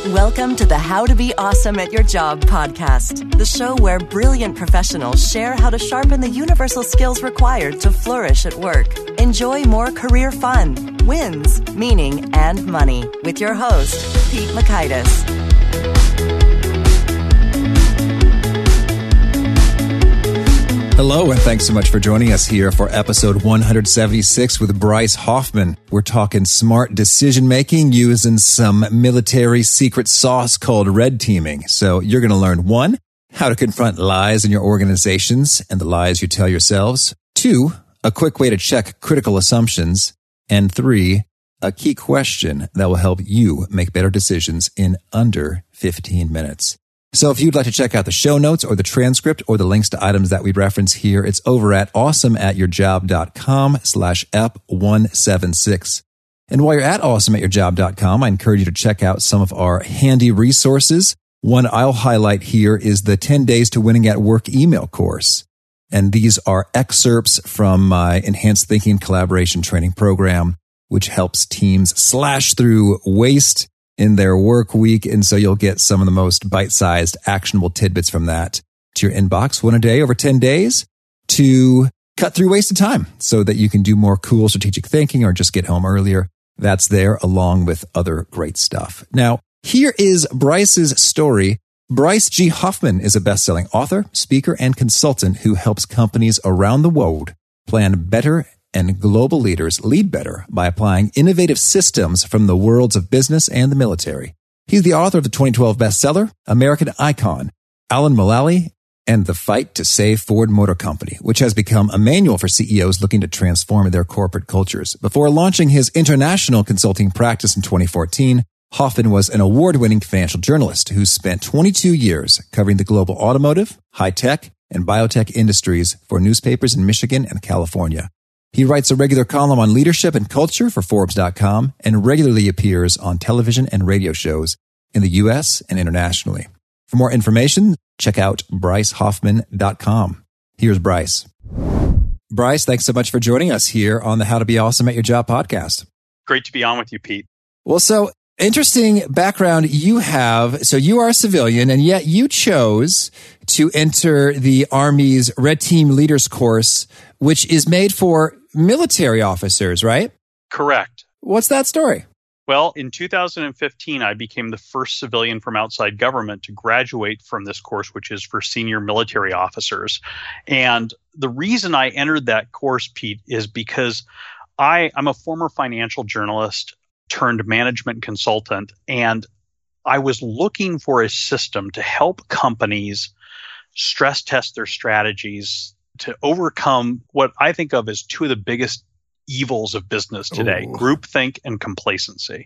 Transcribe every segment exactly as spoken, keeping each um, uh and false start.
Welcome to the How to Be Awesome at Your Job podcast, the show where brilliant professionals share how to sharpen the universal skills required to flourish at work. Enjoy more career fun, wins, meaning, and money with your host, Pete Mockaitis. Hello, and thanks so much for joining us here for episode one seventy-six with Bryce Hoffman. We're talking smart decision-making using some military secret sauce called red teaming. So you're going to learn, one, how to confront lies in your organizations and the lies you tell yourselves. Two, a quick way to check critical assumptions. And three, a key question that will help you make better decisions in under fifteen minutes. So if you'd like to check out the show notes or the transcript or the links to items that we reference here, it's over at awesomeatyourjob.com slash ep176. And while you're at awesome at your job dot com, I encourage you to check out some of our handy resources. One I'll highlight here is the ten days to Winning at Work email course. And these are excerpts from my Enhanced Thinking Collaboration Training Program, which helps teams slash through waste in their work week. And so you'll get some of the most bite-sized, actionable tidbits from that to your inbox, one a day over ten days to cut through wasted time so that you can do more cool strategic thinking or just get home earlier. That's there along with other great stuff. Now, here is Bryce's story. Bryce G. Hoffman is a best-selling author, speaker, and consultant who helps companies around the world plan better and global leaders lead better by applying innovative systems from the worlds of business and the military. He's the author of the twenty twelve bestseller, American Icon, Alan Mulally, and The Fight to Save Ford Motor Company, which has become a manual for C E Os looking to transform their corporate cultures. Before launching his international consulting practice in twenty fourteen, Hoffman was an award-winning financial journalist who spent twenty-two years covering the global automotive, high-tech, and biotech industries for newspapers in Michigan and California. He writes a regular column on leadership and culture for Forbes dot com and regularly appears on television and radio shows in the U S and internationally. For more information, check out bryce hoffman dot com. Here's Bryce. Bryce, thanks so much for joining us here on the How to Be Awesome at Your Job podcast. Great to be on with you, Pete. Well, so interesting background you have. So you are a civilian, and yet you chose to enter the Army's Red Team Leaders course, which is made for military officers, right? Correct. What's that story? Well, in two thousand fifteen, I became the first civilian from outside government to graduate from this course, which is for senior military officers. And the reason I entered that course, Pete, is because I, I'm a former financial journalist turned management consultant, and I was looking for a system to help companies stress test their strategies to overcome what I think of as two of the biggest evils of business today, Ooh. groupthink and complacency.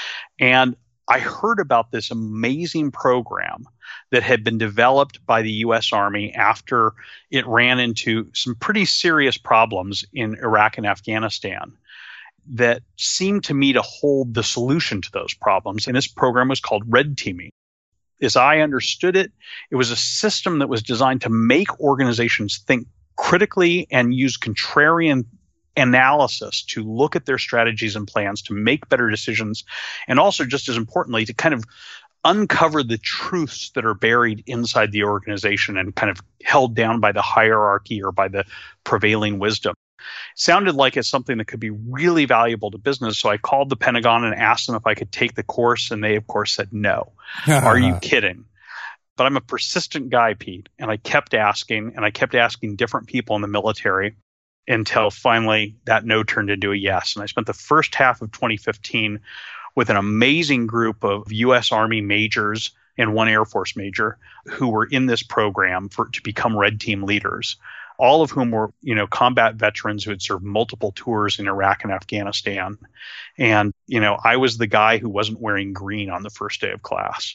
And I heard about this amazing program that had been developed by the U S Army after it ran into some pretty serious problems in Iraq and Afghanistan that seemed to me to hold the solution to those problems. And this program was called red teaming. As I understood it, it was a system that was designed to make organizations think critically and use contrarian analysis to look at their strategies and plans to make better decisions, and also, just as importantly, to kind of uncover the truths that are buried inside the organization and kind of held down by the hierarchy or by the prevailing wisdom. Sounded like it's something that could be really valuable to business. So I called the Pentagon and asked them if I could take the course. And they, of course, said no. Are you kidding? But I'm a persistent guy, Pete. And I kept asking and I kept asking different people in the military until finally that no turned into a yes. And I spent the first half of twenty fifteen with an amazing group of U S Army majors and one Air Force major who were in this program for to become red team leaders. All of whom were, you know, combat veterans who had served multiple tours in Iraq and Afghanistan. And, you know, I was the guy who wasn't wearing green on the first day of class.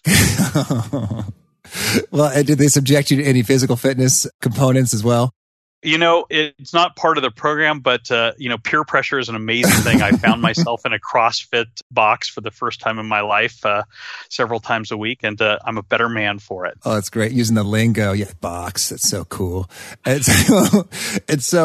Well, and did they subject you to any physical fitness components as well? You know, it's not part of the program, but, uh, you know, peer pressure is an amazing thing. I found myself in a CrossFit box for the first time in my life uh, several times a week, and uh, I'm a better man for it. Oh, that's great. Using the lingo. Yeah, box. That's so cool. And so, and so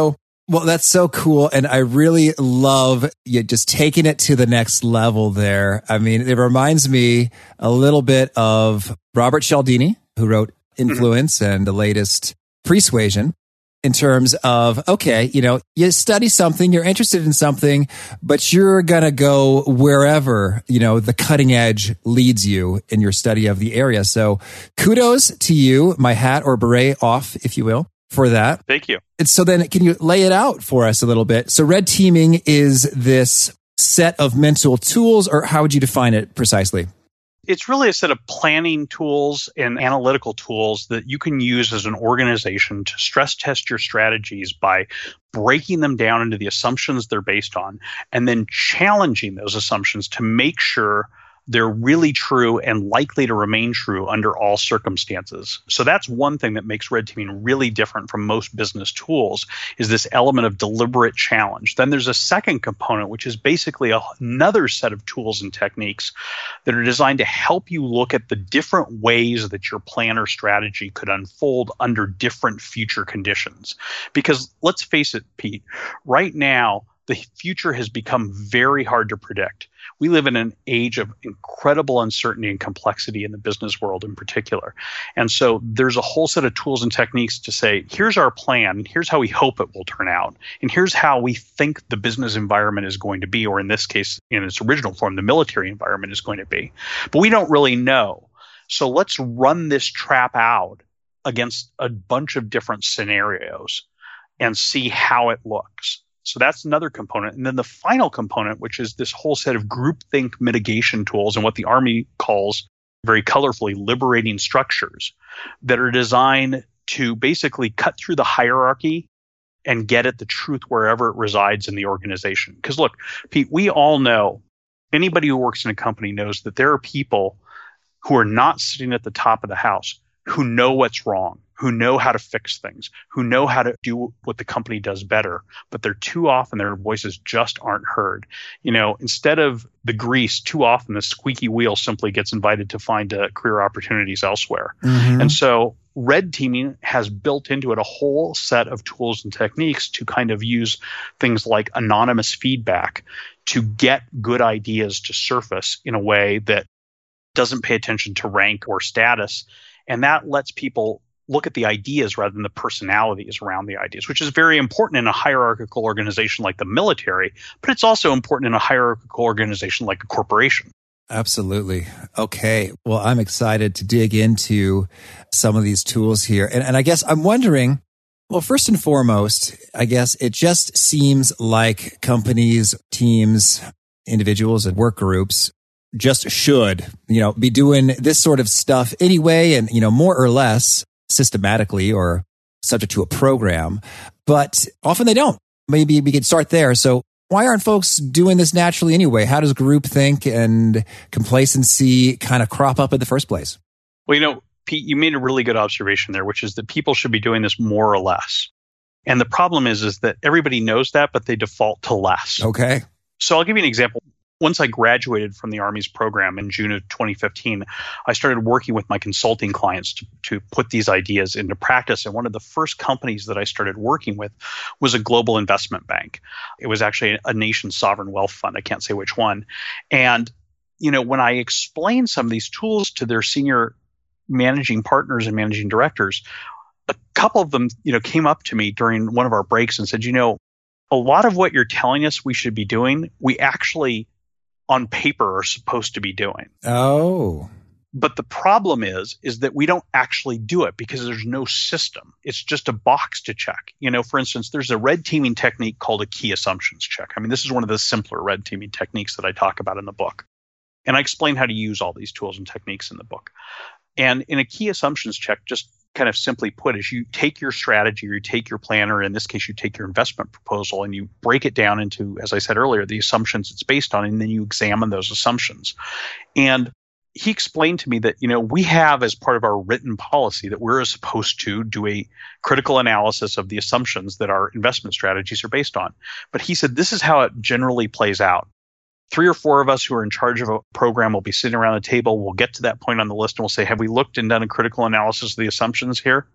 Well, that's so cool. And I really love you just taking it to the next level there. I mean, it reminds me a little bit of Robert Cialdini, who wrote Influence mm-hmm. and the latest Persuasion, in terms of, okay, you know, you study something, you're interested in something, but you're going to go wherever, you know, the cutting edge leads you in your study of the area. So kudos to you, my hat or beret off, if you will, for that. Thank you. And so then can you lay it out for us a little bit? So red teaming is this set of mental tools, or how would you define it precisely? It's really a set of planning tools and analytical tools that you can use as an organization to stress test your strategies by breaking them down into the assumptions they're based on, and then challenging those assumptions to make sure they're really true and likely to remain true under all circumstances. So that's one thing that makes red teaming really different from most business tools, is this element of deliberate challenge. Then there's a second component, which is basically a, another set of tools and techniques that are designed to help you look at the different ways that your plan or strategy could unfold under different future conditions. Because let's face it, Pete, right now, the future has become very hard to predict. We live in an age of incredible uncertainty and complexity in the business world in particular. And so there's a whole set of tools and techniques to say, here's our plan, and here's how we hope it will turn out, and here's how we think the business environment is going to be, or in this case, in its original form, the military environment is going to be. But we don't really know. So let's run this trap out against a bunch of different scenarios and see how it looks. So that's another component. And then the final component, which is this whole set of groupthink mitigation tools and what the Army calls very colorfully liberating structures that are designed to basically cut through the hierarchy and get at the truth wherever it resides in the organization. Because look, Pete, we all know, anybody who works in a company knows that there are people who are not sitting at the top of the house who know what's wrong, who know how to fix things, who know how to do what the company does better, but they're too often their voices just aren't heard. You know, instead of the grease, too often the squeaky wheel simply gets invited to find uh, career opportunities elsewhere. Mm-hmm. And so red teaming has built into it a whole set of tools and techniques to kind of use things like anonymous feedback to get good ideas to surface in a way that doesn't pay attention to rank or status. And that lets people look at the ideas rather than the personalities around the ideas, which is very important in a hierarchical organization like the military, but it's also important in a hierarchical organization like a corporation. Absolutely. Okay. Well, I'm excited to dig into some of these tools here. And, and I guess I'm wondering, well, first and foremost, I guess it just seems like companies, teams, individuals, and work groups just should, you know, be doing this sort of stuff anyway, and, you know, more or less systematically or subject to a program, but often they don't. Maybe we could start there. So why aren't folks doing this naturally anyway? How does groupthink and complacency kind of crop up in the first place? Well, you know, Pete, you made a really good observation there, which is that people should be doing this more or less. And the problem is, is that everybody knows that, but they default to less. Okay. So I'll give you an example. Once I graduated from the Army's program in June of twenty fifteen, I started working with my consulting clients to, to put these ideas into practice. And one of the first companies that I started working with was a global investment bank. It was actually a nation's sovereign wealth fund. I can't say which one. And, you know, when I explained some of these tools to their senior managing partners and managing directors, a couple of them, you know, came up to me during one of our breaks and said, you know, a lot of what you're telling us we should be doing, we actually on paper are supposed to be doing. Oh. But the problem is, is that we don't actually do it because there's no system. It's just a box to check. You know, for instance, there's a red teaming technique called a key assumptions check. I mean, this is one of the simpler red teaming techniques that I talk about in the book. And I explain how to use all these tools and techniques in the book. And in a key assumptions check, just kind of simply put, is you take your strategy or you take your plan, or in this case, you take your investment proposal and you break it down into, as I said earlier, the assumptions it's based on, and then you examine those assumptions. And he explained to me that, you know, we have as part of our written policy that we're supposed to do a critical analysis of the assumptions that our investment strategies are based on. But he said, this is how it generally plays out. Three or four of us who are in charge of a program will be sitting around the table. We'll get to that point on the list and we'll say, have we looked and done a critical analysis of the assumptions here?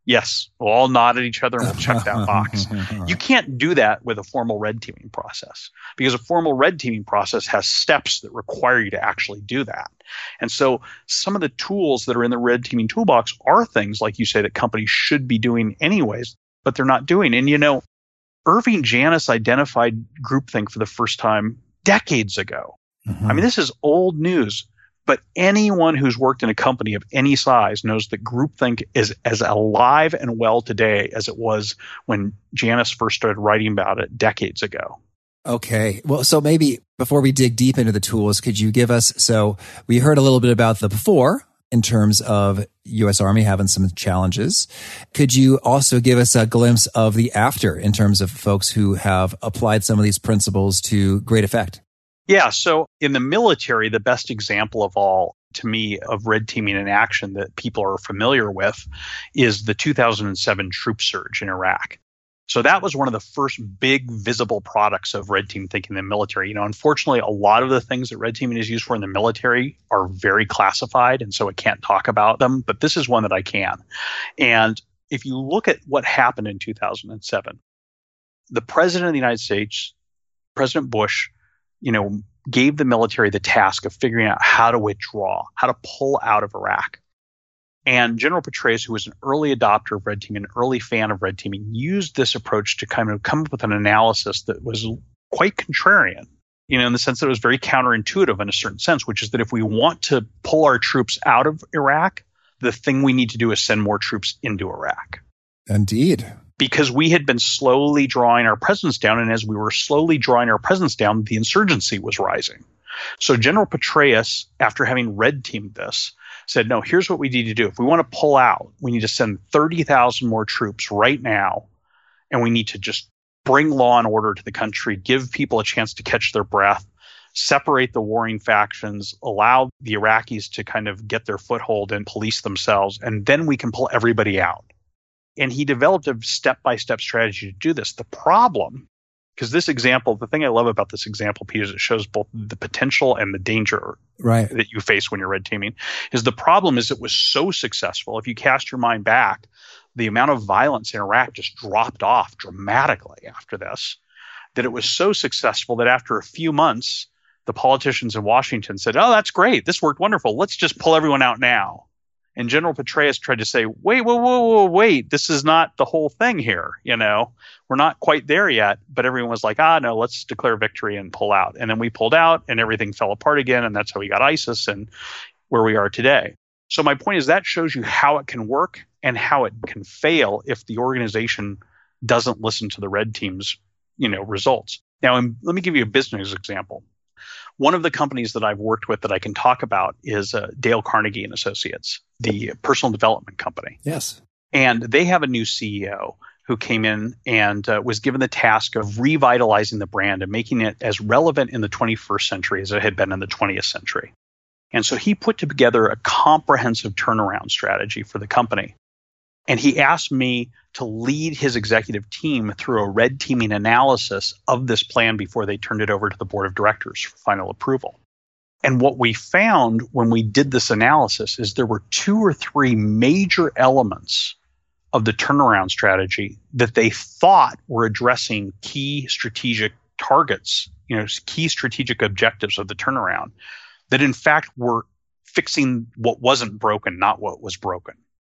Yes, we'll all nod at each other and we'll check that box. You can't do that with a formal red teaming process because a formal red teaming process has steps that require you to actually do that. And so some of the tools that are in the red teaming toolbox are things, like you say, that companies should be doing anyways, but they're not doing. And, you know, Irving Janis identified groupthink for the first time decades ago. Mm-hmm. I mean, this is old news. But anyone who's worked in a company of any size knows that groupthink is as alive and well today as it was when Janis first started writing about it decades ago. Okay. Well, so maybe before we dig deep into the tools, could you give us, so we heard a little bit about the before in terms of U S Army having some challenges. Could you also give us a glimpse of the after in terms of folks who have applied some of these principles to great effect? Yeah, so in the military, the best example of all, to me, of red teaming in action that people are familiar with is the two thousand seven troop surge in Iraq. So that was one of the first big visible products of red team thinking in the military. You know, unfortunately, a lot of the things that red teaming is used for in the military are very classified, and so I can't talk about them, but this is one that I can. And if you look at what happened in two thousand seven, the President of the United States, President Bush, you know, gave the military the task of figuring out how to withdraw, how to pull out of Iraq. And General Petraeus, who was an early adopter of red teaming, an early fan of red teaming, used this approach to kind of come up with an analysis that was quite contrarian, you know, in the sense that it was very counterintuitive in a certain sense, which is that if we want to pull our troops out of Iraq, the thing we need to do is send more troops into Iraq. Indeed. Because we had been slowly drawing our presence down, and as we were slowly drawing our presence down, the insurgency was rising. So General Petraeus, after having red teamed this, said, no, here's what we need to do. If we want to pull out, we need to send thirty thousand more troops right now, and we need to just bring law and order to the country, give people a chance to catch their breath, separate the warring factions, allow the Iraqis to kind of get their foothold and police themselves, and then we can pull everybody out. And he developed a step-by-step strategy to do this. The problem, because this example, the thing I love about this example, Peter, is it shows both the potential and the danger right. that you face when you're red teaming, is the problem is it was so successful. If you cast your mind back, the amount of violence in Iraq just dropped off dramatically after this, that it was so successful that after a few months, the politicians in Washington said, oh, that's great. This worked wonderful. Let's just pull everyone out now. And General Petraeus tried to say, wait, whoa, whoa, whoa, wait, this is not the whole thing here. You know, we're not quite there yet. But everyone was like, ah, no, let's declare victory and pull out. And then we pulled out and everything fell apart again. And that's how we got ISIS and where we are today. So my point is that shows you how it can work and how it can fail if the organization doesn't listen to the red team's, you know, results. Now, in, let me give you a business example. One of the companies that I've worked with that I can talk about is uh, Dale Carnegie and Associates, the personal development company. Yes. And they have a new C E O who came in and uh, was given the task of revitalizing the brand and making it as relevant in the twenty-first century as it had been in the twentieth century. And so he put together a comprehensive turnaround strategy for the company. And he asked me to lead his executive team through a red teaming analysis of this plan before they turned it over to the board of directors for final approval. And what we found when we did this analysis is there were two or three major elements of the turnaround strategy that they thought were addressing key strategic targets, you know, key strategic objectives of the turnaround, that in fact were fixing what wasn't broken, not what was broken.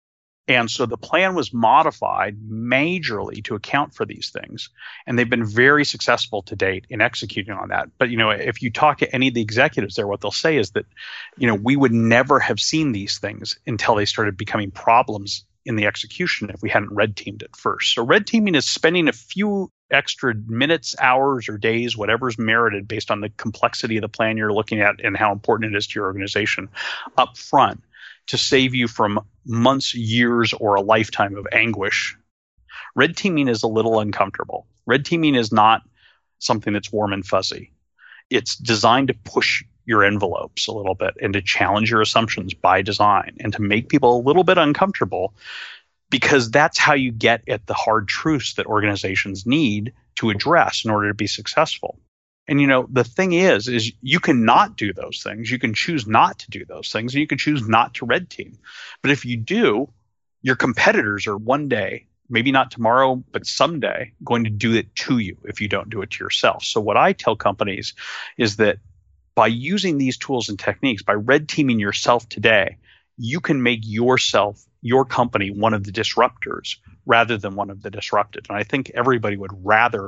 And so the plan was modified majorly to account for these things. And they've been very successful to date in executing on that. But, you know, if you talk to any of the executives there, what they'll say is that, you know, we would never have seen these things until they started becoming problems in the execution if we hadn't red teamed it first. So red teaming is spending a few extra minutes, hours, or days, whatever's merited based on the complexity of the plan you're looking at and how important it is to your organization up front, to save you from months, years, or a lifetime of anguish. Red teaming is a little uncomfortable. Red teaming is not something that's warm and fuzzy. It's designed to push your envelopes a little bit and to challenge your assumptions by design and to make people a little bit uncomfortable, because that's how you get at the hard truths that organizations need to address in order to be successful. And, you know, the thing is, is you can not do those things. You can choose not to do those things, and you can choose not to red team. But if you do, your competitors are one day, maybe not tomorrow, but someday, going to do it to you if you don't do it to yourself. So what I tell companies is that by using these tools and techniques, by red teaming yourself today, you can make yourself, your company, one of the disruptors rather than one of the disrupted. And I think everybody would rather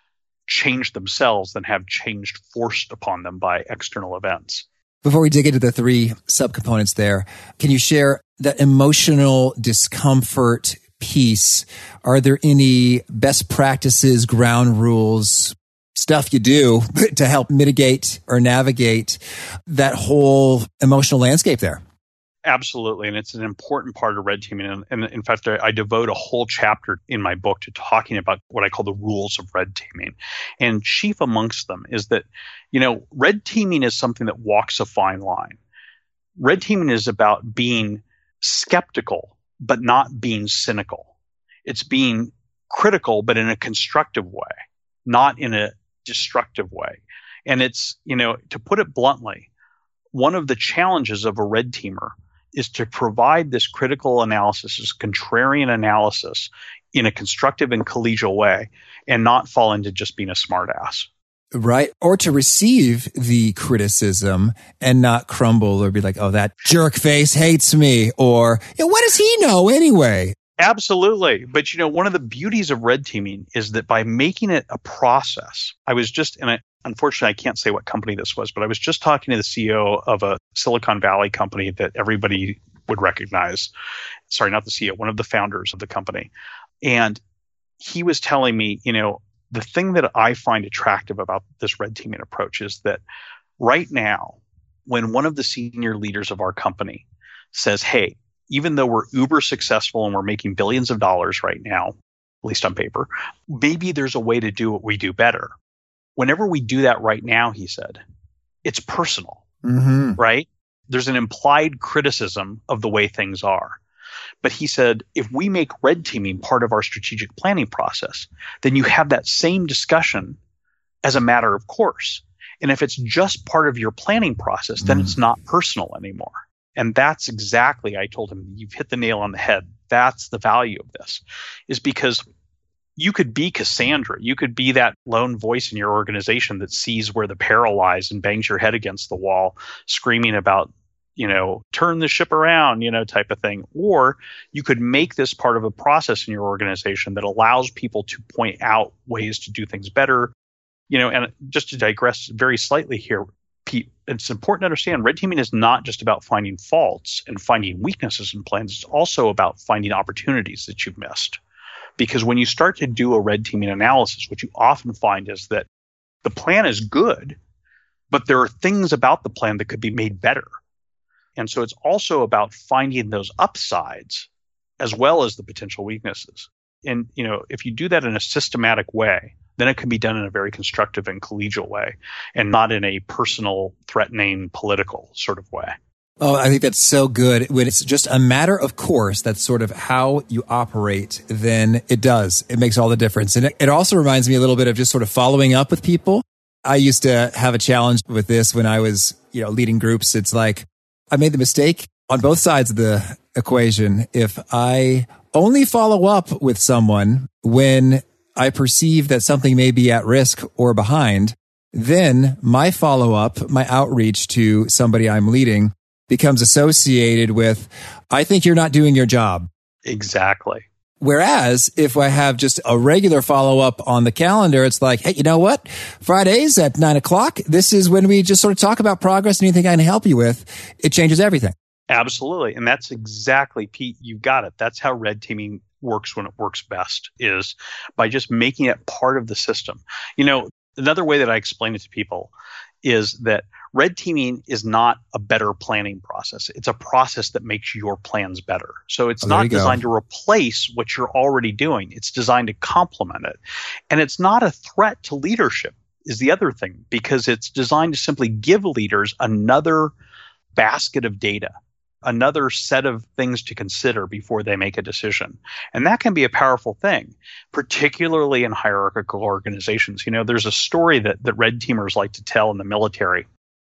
change themselves than have change forced upon them by external events. Before we dig into the three subcomponents there, can you share that emotional discomfort piece? Are there any best practices, ground rules, stuff you do to help mitigate or navigate that whole emotional landscape there? Absolutely. And it's an important part of red teaming. And, and in fact, I, I devote a whole chapter in my book to talking about what I call the rules of red teaming. And chief amongst them is that, you know, red teaming is something that walks a fine line. Red teaming is about being skeptical, but not being cynical. It's being critical, but in a constructive way, not in a destructive way. And it's, you know, to put it bluntly, one of the challenges of a red teamer is to provide this critical analysis, this contrarian analysis in a constructive and collegial way and not fall into just being a smartass. Right. Or to receive the criticism and not crumble or be like, oh, that jerk face hates me. Or, yeah, what does he know anyway? Absolutely. But, you know, one of the beauties of red teaming is that by making it a process, I was just, and I, unfortunately, I can't say what company this was, but I was just talking to the C E O of a Silicon Valley company that everybody would recognize. Sorry, not the C E O, one of the founders of the company. And he was telling me, you know, the thing that I find attractive about this red teaming approach is that right now, when one of the senior leaders of our company says, hey, even though we're uber successful and we're making billions of dollars right now, at least on paper, maybe there's a way to do what we do better. Whenever we do that right now, he said, it's personal, mm-hmm. right? There's an implied criticism of the way things are. But he said, if we make red teaming part of our strategic planning process, then you have that same discussion as a matter of course. And if it's just part of your planning process, then mm. it's not personal anymore. And that's exactly, I told him, you've hit the nail on the head. That's the value of this, is because you could be Cassandra. You could be that lone voice in your organization that sees where the peril lies and bangs your head against the wall, screaming about, you know, turn the ship around, you know, type of thing. Or you could make this part of a process in your organization that allows people to point out ways to do things better. You know, and just to digress very slightly here, Pete, it's important to understand red teaming is not just about finding faults and finding weaknesses in plans. It's also about finding opportunities that you've missed. Because when you start to do a red teaming analysis, what you often find is that the plan is good, but there are things about the plan that could be made better. And so it's also about finding those upsides as well as the potential weaknesses. And, you know, if you do that in a systematic way, then it can be done in a very constructive and collegial way and not in a personal, threatening, political sort of way. Oh, I think that's so good. When it's just a matter of course, that's sort of how you operate, then it does. It makes all the difference. And it, it also reminds me a little bit of just sort of following up with people. I used to have a challenge with this when I was, you know, leading groups. It's like I made the mistake on both sides of the equation. If I only follow up with someone when I perceive that something may be at risk or behind, then my follow-up, my outreach to somebody I'm leading becomes associated with, I think you're not doing your job. Exactly. Whereas if I have just a regular follow-up on the calendar, it's like, hey, you know what? Fridays at nine o'clock, this is when we just sort of talk about progress and anything I can help you with. It changes everything. Absolutely. And that's exactly, Pete, you got it. That's how red teaming works when it works best, is by just making it part of the system. You know, another way that I explain it to people is that red teaming is not a better planning process. It's a process that makes your plans better. So it's oh, not designed go. to replace what you're already doing. It's designed to complement it. And it's not a threat to leadership is the other thing, because it's designed to simply give leaders another basket of data, another set of things to consider before they make a decision. And that can be a powerful thing, particularly in hierarchical organizations. You know, there's a story that, that red teamers like to tell in the military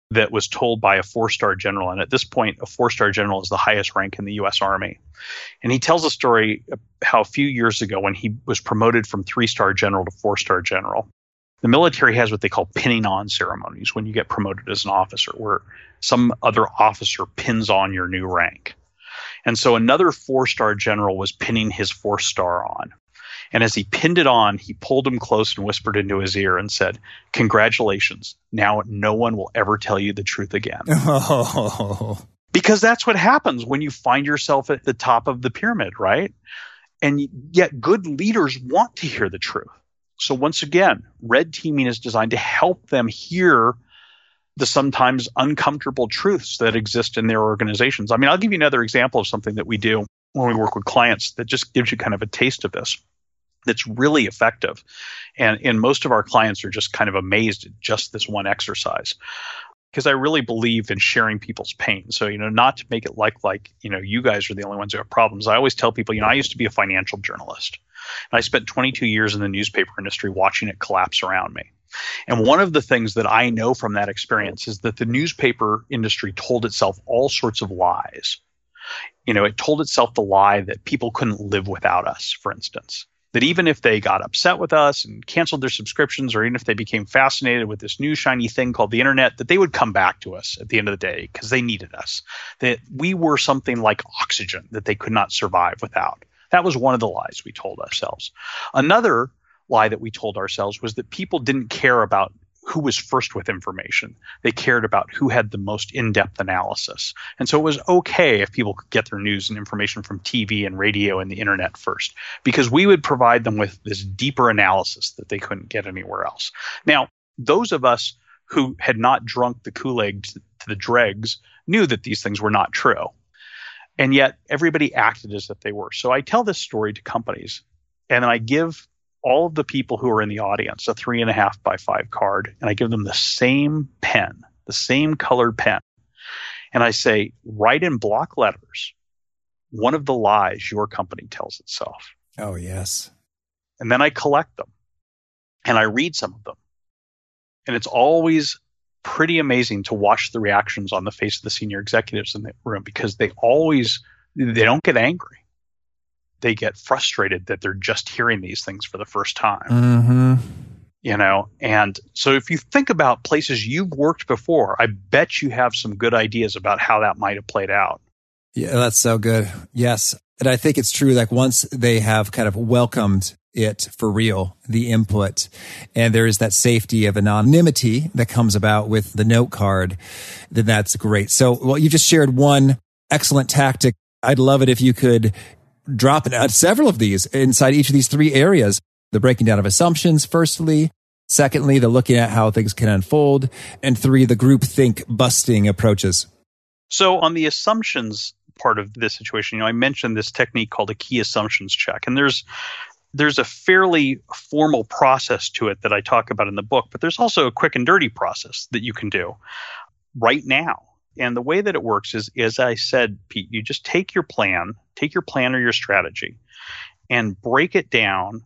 that was told by a four-star general. And at this point, a four-star general is the highest rank in the U S Army. And he tells a story of how a few years ago, when he was promoted from three-star general to four-star general, the military has what they call pinning on ceremonies when you get promoted as an officer, where some other officer pins on your new rank. And so another four-star general was pinning his four-star on. And as he pinned it on, he pulled him close and whispered into his ear and said, "Congratulations. Now no one will ever tell you the truth again." Oh. Because that's what happens when you find yourself at the top of the pyramid, right? And yet good leaders want to hear the truth. So once again, red teaming is designed to help them hear the sometimes uncomfortable truths that exist in their organizations. I mean, I'll give you another example of something that we do when we work with clients that just gives you kind of a taste of this. That's really effective. And, and most of our clients are just kind of amazed at just this one exercise. Because I really believe in sharing people's pain. So, you know, not to make it like, like, you know, you guys are the only ones who have problems. I always tell people, you know, I used to be a financial journalist. And I spent twenty-two years in the newspaper industry watching it collapse around me. And one of the things that I know from that experience is that the newspaper industry told itself all sorts of lies. You know, it told itself the lie that people couldn't live without us, for instance. That even if they got upset with us and canceled their subscriptions, or even if they became fascinated with this new shiny thing called the internet, that they would come back to us at the end of the day because they needed us. That we were something like oxygen that they could not survive without. That was one of the lies we told ourselves. Another lie that we told ourselves was that people didn't care about who was first with information. They cared about who had the most in-depth analysis. And so it was okay if people could get their news and information from T V and radio and the internet first, because we would provide them with this deeper analysis that they couldn't get anywhere else. Now, those of us who had not drunk the Kool-Aid to, to the dregs knew that these things were not true. And yet everybody acted as if they were. So I tell this story to companies, and then I give all of the people who are in the audience a three and a half by five card, and I give them the same pen, the same colored pen. And I say, write in block letters one of the lies your company tells itself. Oh, yes. And then I collect them and I read some of them. And it's always pretty amazing to watch the reactions on the face of the senior executives in the room, because they always, they don't get angry. They get frustrated that they're just hearing these things for the first time. Mm-hmm. You know, and so if you think about places you've worked before, I bet you have some good ideas about how that might have played out. Yeah, that's so good. Yes. And I think it's true. Like once they have kind of welcomed it for real, the input, and there is that safety of anonymity that comes about with the note card, then that's great. So, well, you just shared one excellent tactic. I'd love it if you could drop out several of these inside each of these three areas. The breaking down of assumptions, firstly. Secondly, the looking at how things can unfold. And three, the group think busting approaches. So on the assumptions part of this situation, you know, I mentioned this technique called a key assumptions check. And there's there's a fairly formal process to it that I talk about in the book, but there's also a quick and dirty process that you can do right now. And the way that it works is, as I said, Pete, you just take your plan, take your plan or your strategy, and break it down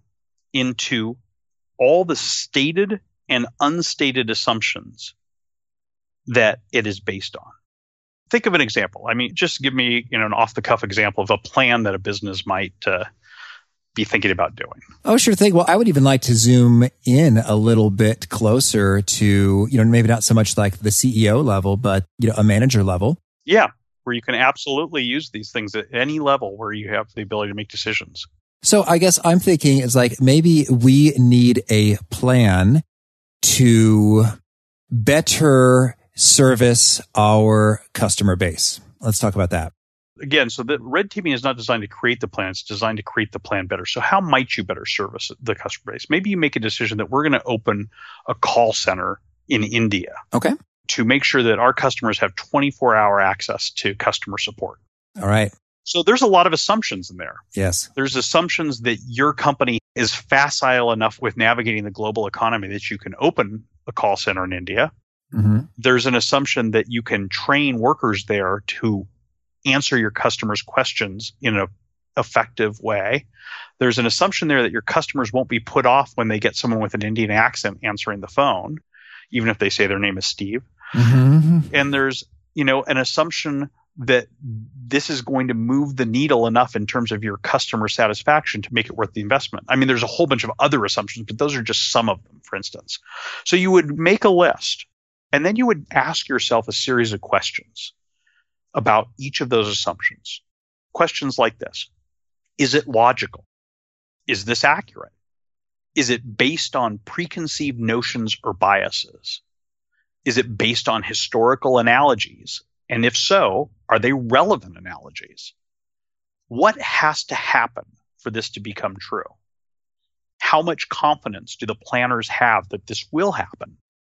into all the stated and unstated assumptions that it is based on. Think of an example. I mean, just give me, you know, an off-the-cuff example of a plan that a business might uh, be thinking about doing. Oh, sure thing. Well, I would even like to zoom in a little bit closer to, you know, maybe not so much like the C E O level, but, you know, a manager level. Yeah, where you can absolutely use these things at any level where you have the ability to make decisions. So I guess I'm thinking it's like maybe we need a plan to better service our customer base. Let's talk about that. Again, so the red teaming is not designed to create the plan. It's designed to create the plan better. So how might you better service the customer base? Maybe you make a decision that we're going to open a call center in India. Okay. To make sure that our customers have twenty-four hour access to customer support. All right. So there's a lot of assumptions in there. Yes. There's assumptions that your company is facile enough with navigating the global economy that you can open a call center in India. Mm-hmm. There's an assumption that you can train workers there to answer your customers' questions in an effective way. There's an assumption there that your customers won't be put off when they get someone with an Indian accent answering the phone, even if they say their name is Steve. Mm-hmm. And there's, you know, an assumption that this is going to move the needle enough in terms of your customer satisfaction to make it worth the investment. I mean, there's a whole bunch of other assumptions, but those are just some of them, for instance. So you would make a list, and then you would ask yourself a series of questions about each of those assumptions. Questions like this. Is it logical? Is this accurate? Is it based on preconceived notions or biases? Is it based on historical analogies? And if so, are they relevant analogies? What has to happen for this to become true? How much confidence do the planners have that this will happen?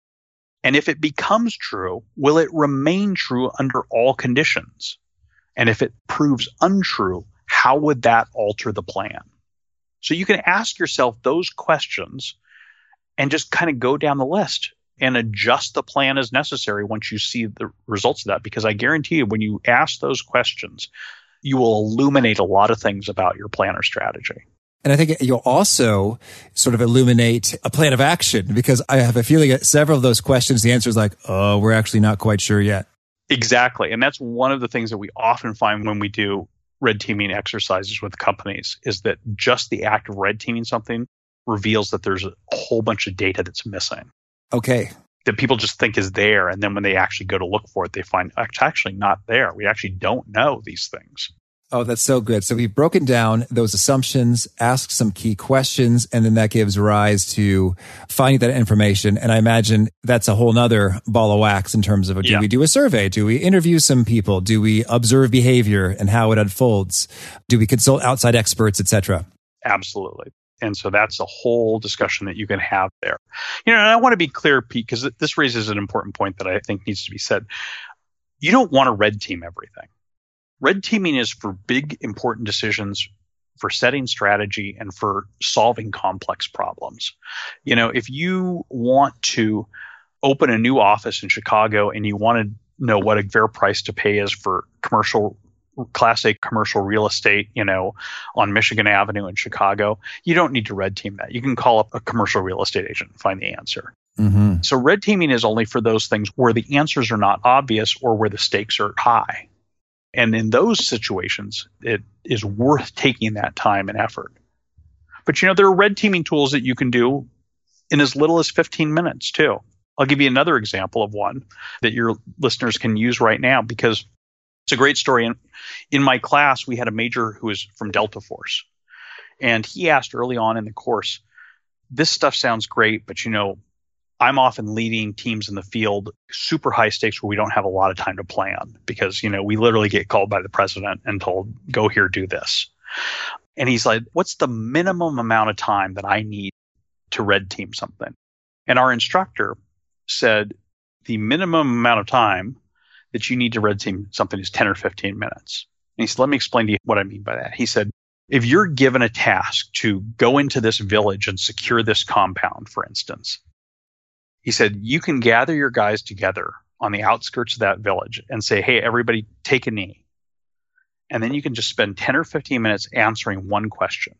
And if it becomes true, will it remain true under all conditions? And if it proves untrue, how would that alter the plan? So you can ask yourself those questions and just kind of go down the list and adjust the plan as necessary once you see the results of that. Because I guarantee you, when you ask those questions, you will illuminate a lot of things about your plan or strategy. And I think you'll also sort of illuminate a plan of action, because I have a feeling that several of those questions, the answer is like, oh, we're actually not quite sure yet. Exactly. And that's one of the things that we often find when we do red teaming exercises with companies, is that just the act of red teaming something reveals that there's a whole bunch of data that's missing. Okay. That people just think is there. And then when they actually go to look for it, they find it's actually not there. We actually don't know these things. Oh, that's so good. So we've broken down those assumptions, asked some key questions, and then that gives rise to finding that information. And I imagine that's a whole nother ball of wax in terms of, do yeah. we do a survey? Do we interview some people? Do we observe behavior and how it unfolds? Do we consult outside experts, et cetera? Absolutely. And so that's a whole discussion that you can have there. You know, and I want to be clear, Pete, because this raises an important point that I think needs to be said. You don't want to red team everything. Red teaming is for big, important decisions, for setting strategy, and for solving complex problems. You know, if you want to open a new office in Chicago and you want to know what a fair price to pay is for commercial, Class A commercial real estate, you know, on Michigan Avenue in Chicago, you don't need to red team that. You can call up a commercial real estate agent and find the answer. Mm-hmm. So red teaming is only for those things where the answers are not obvious or where the stakes are high. And in those situations, it is worth taking that time and effort. But, you know, there are red teaming tools that you can do in as little as fifteen minutes, too. I'll give you another example of one that your listeners can use right now, because it's a great story. In, in my class, we had a major who was from Delta Force. And he asked early on in the course, this stuff sounds great, but, you know, I'm often leading teams in the field, super high stakes where we don't have a lot of time to plan because, you know, we literally get called by the president and told, go here, do this. And he's like, what's the minimum amount of time that I need to red team something? And our instructor said, the minimum amount of time that you need to red team something is ten or fifteen minutes. And he said, let me explain to you what I mean by that. He said, if you're given a task to go into this village and secure this compound, for instance, he said, you can gather your guys together on the outskirts of that village and say, hey, everybody take a knee. And then you can just spend ten or fifteen minutes answering one question.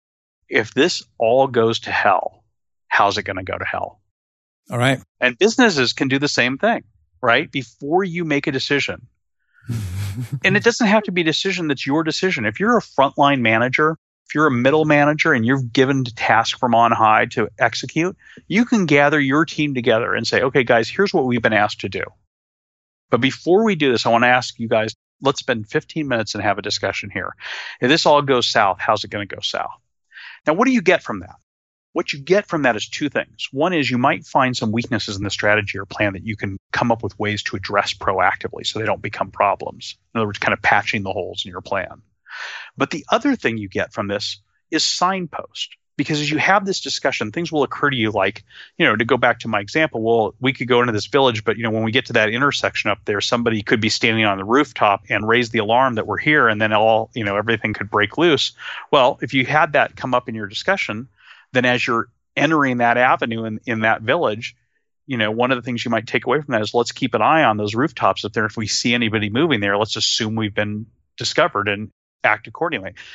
If this all goes to hell, how's it going to go to hell? All right. And businesses can do the same thing, right? Before you make a decision. And it doesn't have to be a decision that's your decision. If you're a frontline manager, if you're a middle manager and you're given a task from on high to execute, you can gather your team together and say, okay, guys, here's what we've been asked to do. But before we do this, I want to ask you guys, let's spend fifteen minutes and have a discussion here. If this all goes south, how's it going to go south? Now, what do you get from that? What you get from that is two things. One is you might find some weaknesses in the strategy or plan that you can come up with ways to address proactively so they don't become problems. In other words, kind of patching the holes in your plan. But the other thing you get from this is signpost. Because as you have this discussion, things will occur to you like, you know, to go back to my example, well, we could go into this village, but, you know, when we get to that intersection up there, somebody could be standing on the rooftop and raise the alarm that we're here, and then all, you know, everything could break loose. Well, if you had that come up in your discussion, then as you're entering that avenue in, in that village, you know, one of the things you might take away from that is let's keep an eye on those rooftops up there. If we see anybody moving there, let's assume we've been discovered and act accordingly.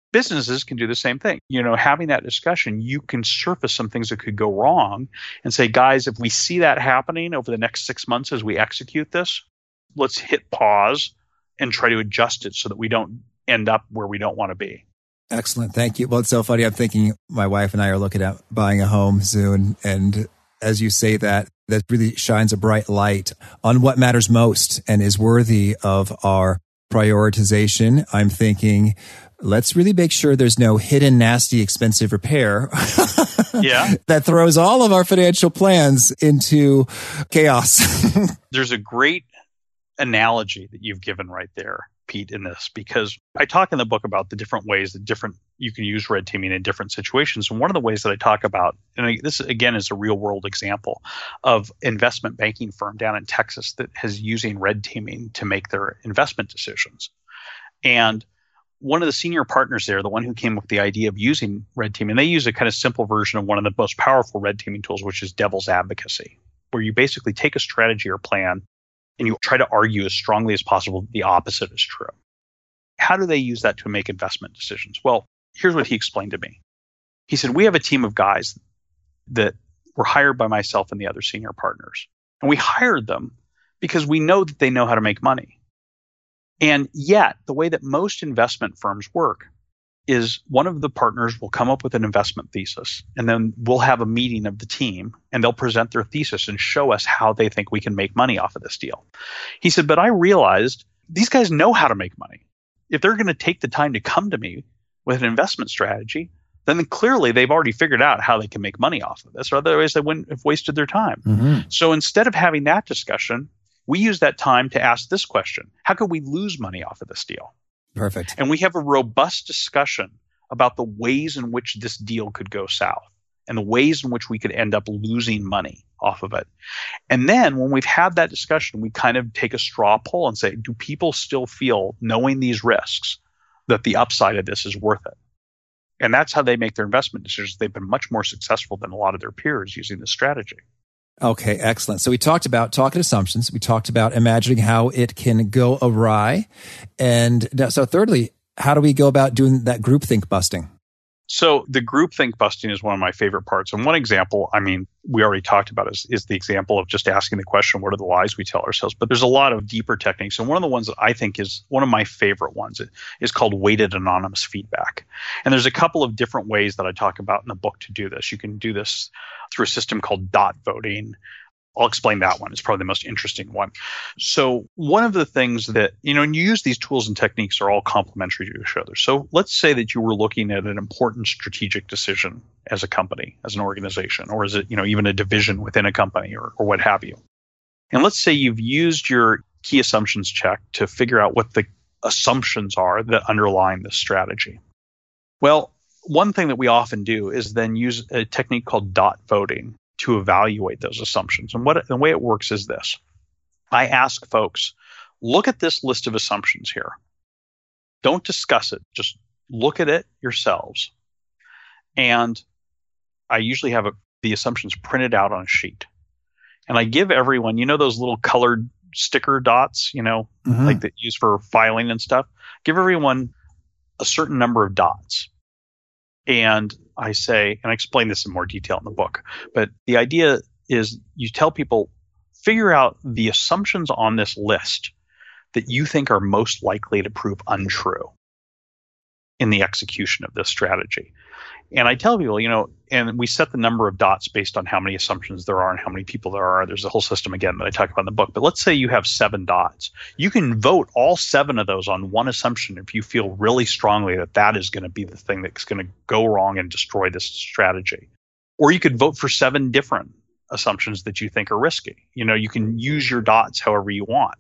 Businesses can do the same thing. You know, having that discussion, you can surface some things that could go wrong and say, guys, if we see that happening over the next six months as we execute this, let's hit pause and try to adjust it so that we don't end up where we don't want to be. Excellent. Thank you. Well, it's so funny. I'm thinking my wife and I are looking at buying a home soon. And as you say that, that really shines a bright light on what matters most and is worthy of our prioritization. I'm thinking, let's really make sure there's no hidden, nasty, expensive repair yeah. that throws all of our financial plans into chaos. There's a great analogy that you've given right there, Pete, in this, because I talk in the book about the different ways that different you can use red teaming in different situations. And one of the ways that I talk about, and this again is a real world example of investment banking firm down in Texas that is using red teaming to make their investment decisions. And one of the senior partners there, the one who came up with the idea of using red teaming, they use a kind of simple version of one of the most powerful red teaming tools, which is devil's advocacy, where you basically take a strategy or plan and you try to argue as strongly as possible that the opposite is true. How do they use that to make investment decisions? Well, here's what he explained to me. He said, we have a team of guys that were hired by myself and the other senior partners. And we hired them because we know that they know how to make money. And yet, the way that most investment firms work is one of the partners will come up with an investment thesis, and then we'll have a meeting of the team, and they'll present their thesis and show us how they think we can make money off of this deal. He said, but I realized these guys know how to make money. If they're going to take the time to come to me with an investment strategy, then clearly they've already figured out how they can make money off of this, or otherwise they wouldn't have wasted their time. Mm-hmm. So instead of having that discussion, we use that time to ask this question: how could we lose money off of this deal? Perfect. And we have a robust discussion about the ways in which this deal could go south and the ways in which we could end up losing money off of it. And then when we've had that discussion, we kind of take a straw poll and say, do people still feel, knowing these risks, that the upside of this is worth it? And that's how they make their investment decisions. They've been much more successful than a lot of their peers using this strategy. Okay, excellent. So we talked about talking assumptions. We talked about imagining how it can go awry. And so thirdly, how do we go about doing that groupthink busting? So the groupthink busting is one of my favorite parts. And one example, I mean, we already talked about is, is the example of just asking the question, what are the lies we tell ourselves? But there's a lot of deeper techniques. And one of the ones that I think is one of my favorite ones is called weighted anonymous feedback. And there's a couple of different ways that I talk about in the book to do this. You can do this through a system called dot voting. I'll explain that one. It's probably the most interesting one. So one of the things that, you know, and you use these tools and techniques are all complementary to each other. So let's say that you were looking at an important strategic decision as a company, as an organization, or as a, you know, even a division within a company or, or what have you. And let's say you've used your key assumptions check to figure out what the assumptions are that underlie this strategy. Well, one thing that we often do is then use a technique called dot voting to evaluate those assumptions. And what the way it works is this. I ask folks, look at this list of assumptions here. Don't discuss it. Just look at it yourselves. And I usually have a, the assumptions printed out on a sheet. And I give everyone, you know, those little colored sticker dots, you know, mm-hmm. like that used for filing and stuff. Give everyone a certain number of dots. And I say, and I explain this in more detail in the book, but the idea is you tell people, figure out the assumptions on this list that you think are most likely to prove untrue in the execution of this strategy. And I tell people, you know, and we set the number of dots based on how many assumptions there are and how many people there are. There's a whole system, again, that I talk about in the book. But let's say you have seven dots. You can vote all seven of those on one assumption if you feel really strongly that that is going to be the thing that's going to go wrong and destroy this strategy. Or you could vote for seven different assumptions that you think are risky. You know, you can use your dots however you want.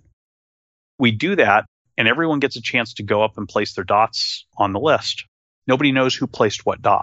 We do that, and everyone gets a chance to go up and place their dots on the list. Nobody knows who placed what dot.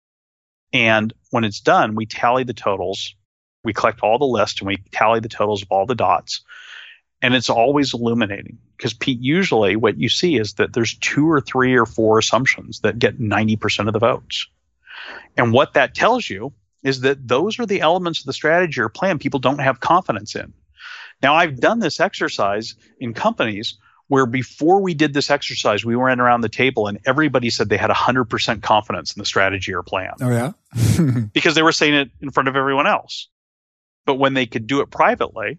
And when it's done, we tally the totals. We collect all the list and we tally the totals of all the dots. And it's always illuminating because, Pete, usually what you see is that there's two or three or four assumptions that get ninety percent of the votes. And what that tells you is that those are the elements of the strategy or plan people don't have confidence in. Now, I've done this exercise in companies where before we did this exercise, we went around the table and everybody said they had one hundred percent confidence in the strategy or plan. Oh, yeah? Because they were saying it in front of everyone else. But when they could do it privately,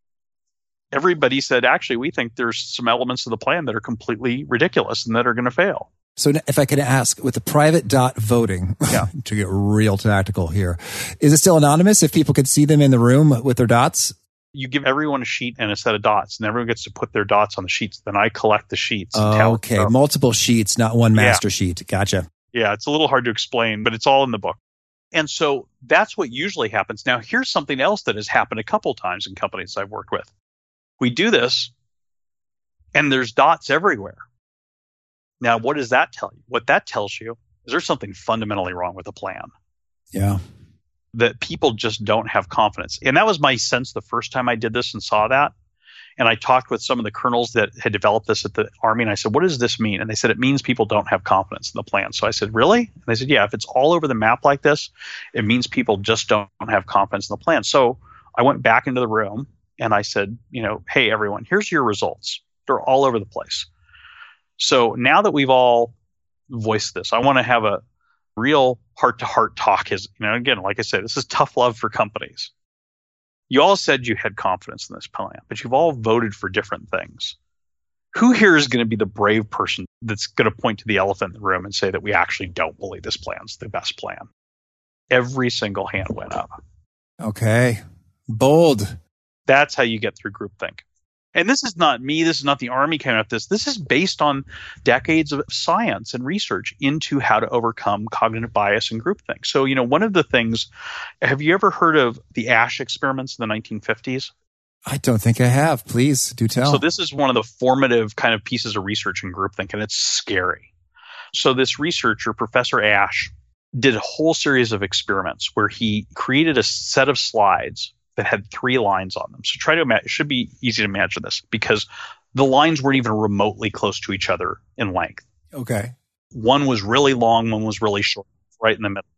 everybody said, actually, we think there's some elements of the plan that are completely ridiculous and that are going to fail. So if I could ask, with the private dot voting, yeah. to get real tactical here, is it still anonymous if people could see them in the room with their dots? You give everyone a sheet and a set of dots, and everyone gets to put their dots on the sheets. Then I collect the sheets. And oh, okay, them. Multiple sheets, not one master yeah. sheet. Gotcha. Yeah, it's a little hard to explain, but it's all in the book. And so that's what usually happens. Now, here's something else that has happened a couple times in companies I've worked with. We do this, and there's dots everywhere. Now, what does that tell you? What that tells you is there's something fundamentally wrong with the plan. Yeah. That people just don't have confidence. And that was my sense the first time I did this and saw that. And I talked with some of the colonels that had developed this at the Army, and I said, what does this mean? And they said, it means people don't have confidence in the plan. So I said, really? And they said, yeah, if it's all over the map like this, it means people just don't have confidence in the plan. So I went back into the room and I said, you know, hey, everyone, here's your results. They're all over the place. So now that we've all voiced this, I want to have a real heart-to-heart talk. Is, you know, again, like I said, this is tough love for companies. You all said you had confidence in this plan, but you've all voted for different things. Who here is going to be the brave person that's going to point to the elephant in the room and say that we actually don't believe this plan's the best plan? Every single hand went up. Okay. Bold. That's how you get through groupthink. And this is not me. This is not the Army coming up with this. This is based on decades of science and research into how to overcome cognitive bias and groupthink. So, you know, one of the things, have you ever heard of the Asch experiments in the nineteen fifties? I don't think I have. Please do tell. So this is one of the formative kind of pieces of research in groupthink, and it's scary. So this researcher, Professor Asch, did a whole series of experiments where he created a set of slides that had three lines on them. So try to imagine, it should be easy to imagine this because the lines weren't even remotely close to each other in length. Okay. One was really long, one was really short, right in the middle.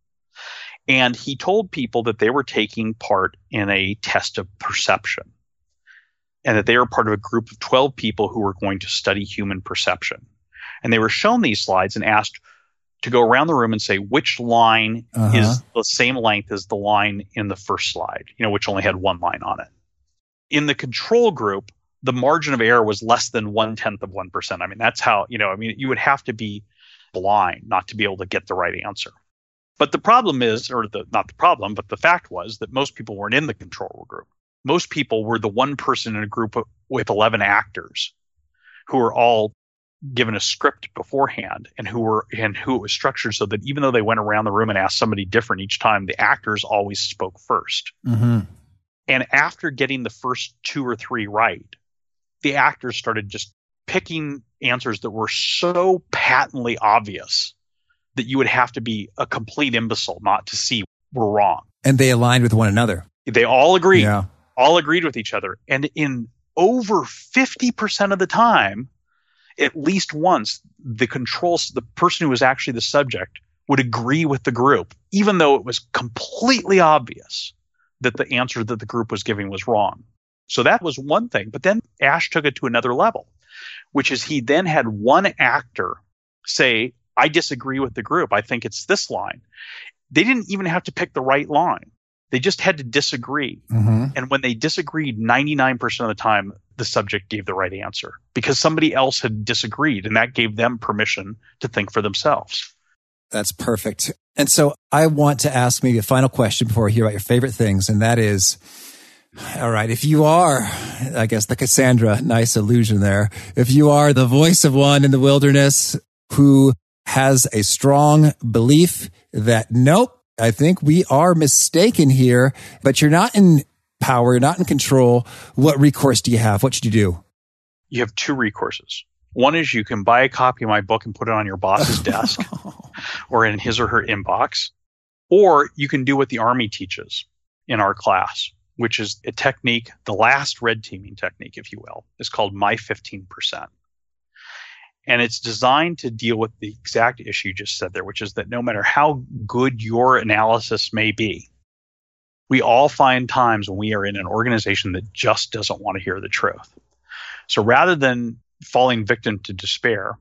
And he told people that they were taking part in a test of perception and that they were part of a group of twelve people who were going to study human perception. And they were shown these slides and asked to go around the room and say which line uh-huh. is the same length as the line in the first slide, you know, which only had one line on it. In the control group, the margin of error was less than one-tenth of one percent. I mean, that's how, you know, I mean, you would have to be blind not to be able to get the right answer. But the problem is, or the not the problem, but the fact was that most people weren't in the control group. Most people were the one person in a group of, with eleven actors who were all given a script beforehand and who were and who it was structured so that even though they went around the room and asked somebody different each time, the actors always spoke first. Mm-hmm. And after getting the first two or three right, the actors started just picking answers that were so patently obvious that you would have to be a complete imbecile not to see were wrong. And they aligned with one another. They all agreed. Yeah. All agreed with each other. And in over fifty percent of the time, at least once, the control, the person who was actually the subject would agree with the group, even though it was completely obvious that the answer that the group was giving was wrong. So that was one thing. But then Asch took it to another level, which is he then had one actor say, I disagree with the group. I think it's this line. They didn't even have to pick the right line. They just had to disagree. Mm-hmm. And when they disagreed, ninety-nine percent of the time, the subject gave the right answer because somebody else had disagreed, and that gave them permission to think for themselves. That's perfect. And so I want to ask maybe a final question before I hear about your favorite things, and that is, all right, if you are, I guess the Cassandra, nice illusion there, if you are the voice of one in the wilderness who has a strong belief that, nope, I think we are mistaken here, but you're not in power, you're not in control, what recourse do you have? What should you do? You have two recourses. One is you can buy a copy of my book and put it on your boss's desk or in his or her inbox, or you can do what the Army teaches in our class, which is a technique, the last red teaming technique, if you will, is called My fifteen percent. And it's designed to deal with the exact issue you just said there, which is that no matter how good your analysis may be, we all find times when we are in an organization that just doesn't want to hear the truth. So rather than falling victim to despair.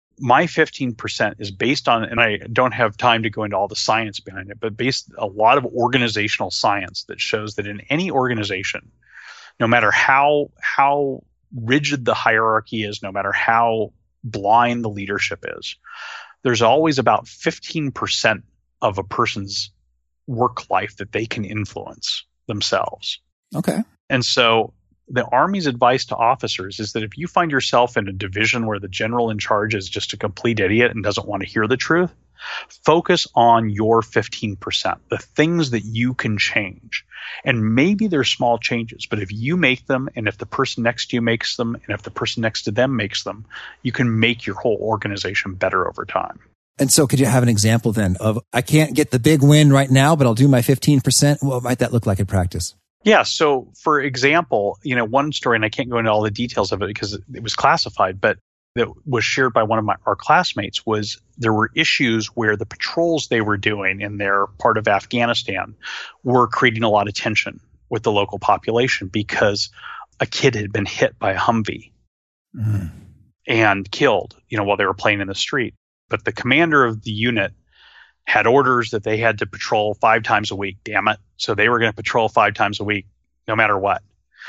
My fifteen percent is based on, and I don't have time to go into all the science behind it, but based a lot of organizational science that shows that in any organization, no matter how how rigid the hierarchy is, no matter how blind the leadership is, there's always about fifteen percent of a person's work life that they can influence themselves. Okay. And so the Army's advice to officers is that if you find yourself in a division where the general in charge is just a complete idiot and doesn't want to hear the truth, focus on your fifteen percent, the things that you can change. And maybe they're small changes, but if you make them, and if the person next to you makes them, and if the person next to them makes them, you can make your whole organization better over time. And so could you have an example then of, I can't get the big win right now, but I'll do my fifteen percent? What might that look like in practice? Yeah. So for example, you know, one story, and I can't go into all the details of it because it was classified, but that was shared by one of my, our classmates was there were issues where the patrols they were doing in their part of Afghanistan were creating a lot of tension with the local population because a kid had been hit by a Humvee mm. and killed, you know, while they were playing in the street. But the commander of the unit had orders that they had to patrol five times a week, damn it. So they were going to patrol five times a week, no matter what.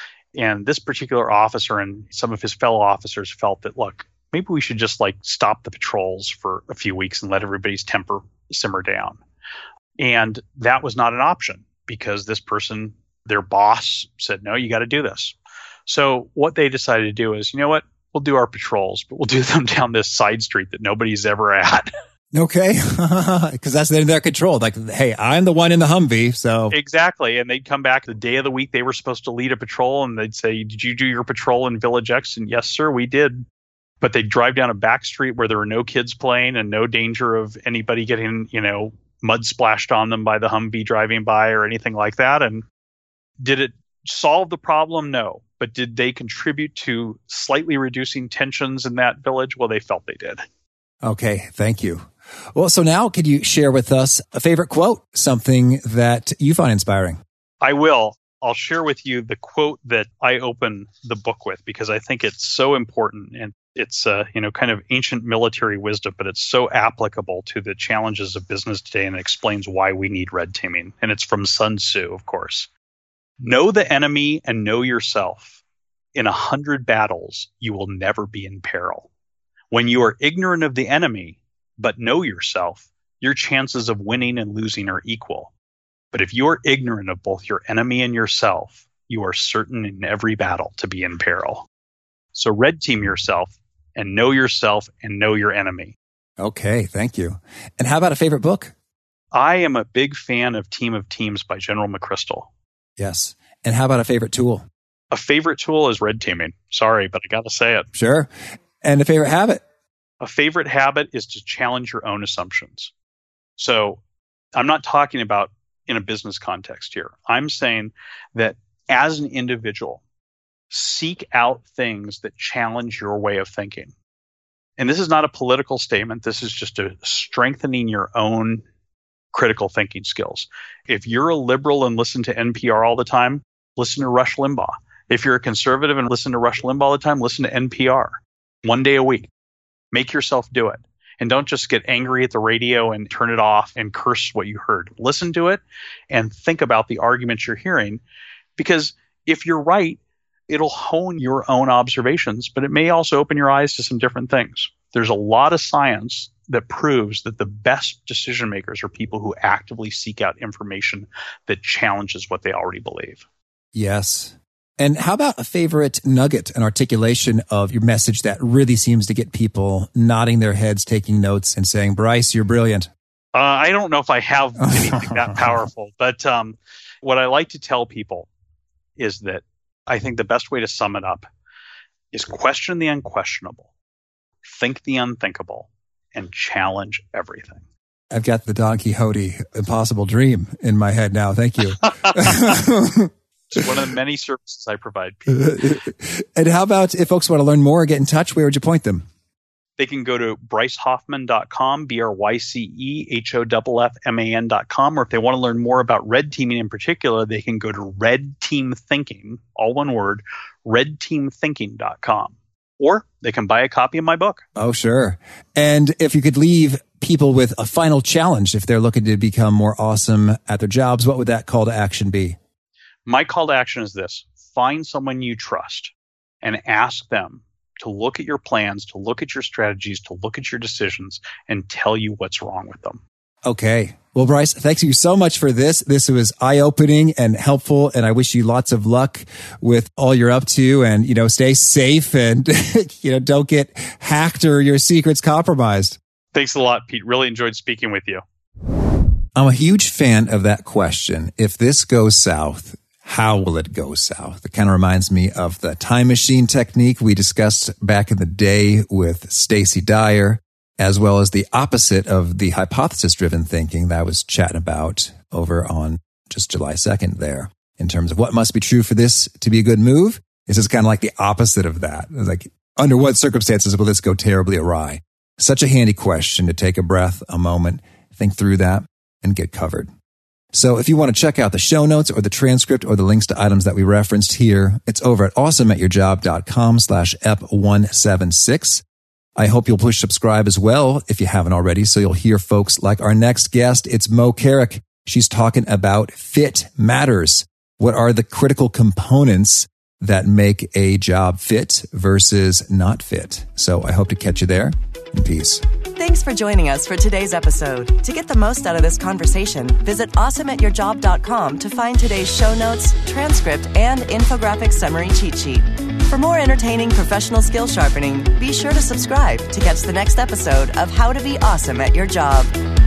And this particular officer and some of his fellow officers felt that, look, maybe we should just like stop the patrols for a few weeks and let everybody's temper simmer down. And that was not an option because this person, their boss, said, no, you got to do this. So what they decided to do is, you know what, we'll do our patrols, but we'll do them down this side street that nobody's ever at. Okay. Because that's in their control. Like, hey, I'm the one in the Humvee, so. Exactly. And they'd come back the day of the week they were supposed to lead a patrol, and they'd say, did you do your patrol in Village X? And yes, sir, we did. But they'd drive down a back street where there were no kids playing and no danger of anybody getting, you know, mud splashed on them by the Humvee driving by or anything like that. And did it solve the problem? No. But did they contribute to slightly reducing tensions in that village? Well, they felt they did. Okay, thank you. Well, so now could you share with us a favorite quote, something that you find inspiring? I will. I'll share with you the quote that I open the book with because I think it's so important and it's uh, you know, kind of ancient military wisdom, but it's so applicable to the challenges of business today and it explains why we need red teaming. And it's from Sun Tzu, of course. Know the enemy and know yourself. In a hundred battles, you will never be in peril. When you are ignorant of the enemy, but know yourself, your chances of winning and losing are equal. But if you are ignorant of both your enemy and yourself, you are certain in every battle to be in peril. So red team yourself and know yourself and know your enemy. Okay, thank you. And how about a favorite book? I am a big fan of Team of Teams by General McChrystal. Yes. And how about a favorite tool? A favorite tool is red teaming. Sorry, but I got to say it. Sure. And a favorite habit? A favorite habit is to challenge your own assumptions. So I'm not talking about in a business context here. I'm saying that as an individual, seek out things that challenge your way of thinking. And this is not a political statement. This is just a strengthening your own critical thinking skills. If you're a liberal and listen to N P R all the time, listen to Rush Limbaugh. If you're a conservative and listen to Rush Limbaugh all the time, listen to N P R one day a week. Make yourself do it. And don't just get angry at the radio and turn it off and curse what you heard. Listen to it and think about the arguments you're hearing. Because if you're right, it'll hone your own observations, but it may also open your eyes to some different things. There's a lot of science that proves that the best decision makers are people who actively seek out information that challenges what they already believe. Yes. And how about a favorite nugget, an articulation of your message that really seems to get people nodding their heads, taking notes, and saying, Bryce, you're brilliant? Uh, I don't know if I have anything that powerful, but um, what I like to tell people is that I think the best way to sum it up is question the unquestionable, think the unthinkable, and challenge everything. I've got the Don Quixote impossible dream in my head now. Thank you. It's one of the many services I provide people. And how about if folks want to learn more or get in touch, where would you point them? They can go to bryce hoffman dot com, B R Y C E H O F F M A N dot com. Or if they want to learn more about red teaming in particular, they can go to Red Team Thinking, all one word, red team thinking dot com. or they can buy a copy of my book. Oh, sure. And if you could leave people with a final challenge, if they're looking to become more awesome at their jobs, what would that call to action be? My call to action is this. Find someone you trust and ask them to look at your plans, to look at your strategies, to look at your decisions, and tell you what's wrong with them. Okay. Well, Bryce, thanks you so much for this. This was eye-opening and helpful, and I wish you lots of luck with all you're up to, and, you know, stay safe and, you know, don't get hacked or your secrets compromised. Thanks a lot, Pete. Really enjoyed speaking with you. I'm a huge fan of that question. If this goes south, how will it go south? It kind of reminds me of the time machine technique we discussed back in the day with Stacey Dyer, as well as the opposite of the hypothesis-driven thinking that I was chatting about over on just July second there. In terms of what must be true for this to be a good move, this is kind of like the opposite of that. It's like, under what circumstances will this go terribly awry? Such a handy question to take a breath, a moment, think through that, and get covered. So if you want to check out the show notes or the transcript or the links to items that we referenced here, it's over at awesomeatyourjob.com slash ep 176. I hope you'll push subscribe as well if you haven't already, so you'll hear folks like our next guest. It's Mo Carrick. She's talking about fit matters. What are the critical components that make a job fit versus not fit? So I hope to catch you there, and peace. Thanks for joining us for today's episode. To get the most out of this conversation, visit awesome at your job dot com to find today's show notes, transcript, and infographic summary cheat sheet. For more entertaining professional skill sharpening, be sure to subscribe to catch the next episode of How to Be Awesome at Your Job.